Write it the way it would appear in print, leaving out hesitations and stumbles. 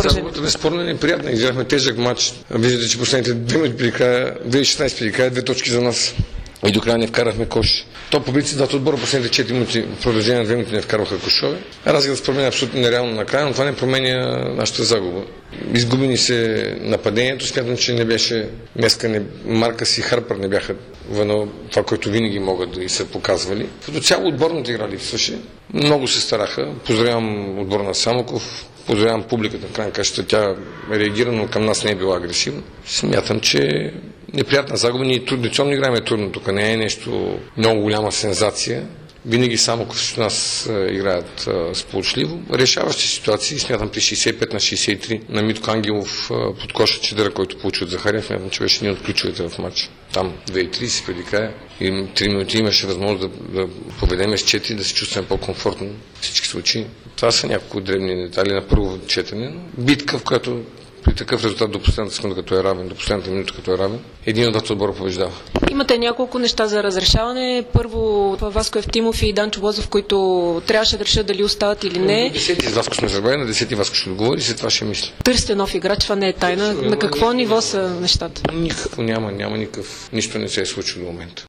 Загубата безспорно е неприятна. Изиграхме тежък матч. Виждате, че последните 2 минути преди края, 2.16 преди края, 2 точки за нас. И до края не вкарахме кош. То по принцип двата отбора последните 4 минути, в продължение на 2 минути не вкарваха кошове. Разликата се променя абсолютно нереално накрая, но това не променя нашата загуба. Изгубени се нападението, смятам, че не беше днеска Маркъс и Харпър не бяха в това, което винаги могат да и са показвали. Като цяло отборната игра липсваше. Много се стараха. Поздравявам отбора на Самоков, поздравявам публиката, в крайна каща тя реагира, но към нас не е била агресивна. Смятам, че неприятна загуба. Ние традиционно играем трудно. Тук не е нещо много голяма сензация. Винаги Самоков с нас играят сполучливо. Решаващи ситуации, смятам при 65 на 63 на Митко Ангелов под коша чедъра, който получи от Захарев, смятам, че беше един от ключовете в матча. Там 2.30 преди края и 3 минути имаше възможност да поведеме с 4, да се чувстваме по-комфортно в всички случаи. Това са няколко дребни детали на първо четене, но битка, в която при такъв резултат до последната секунда, като е равен, до последната минута, като е равен, един от двата отбора побеждава. Имате няколко неща за разрешаване. Първо, Васко Евтимов и Данчо Лозов, които трябваше да решат дали остават или не. На 10 с Васко сме забравили, на 10 Васко ще отговори и след това ще мисли. Търсите нов играч, това не е тайна. На какво ниво са нещата? Никакво няма никакъв. Нищо не се е случило до момента.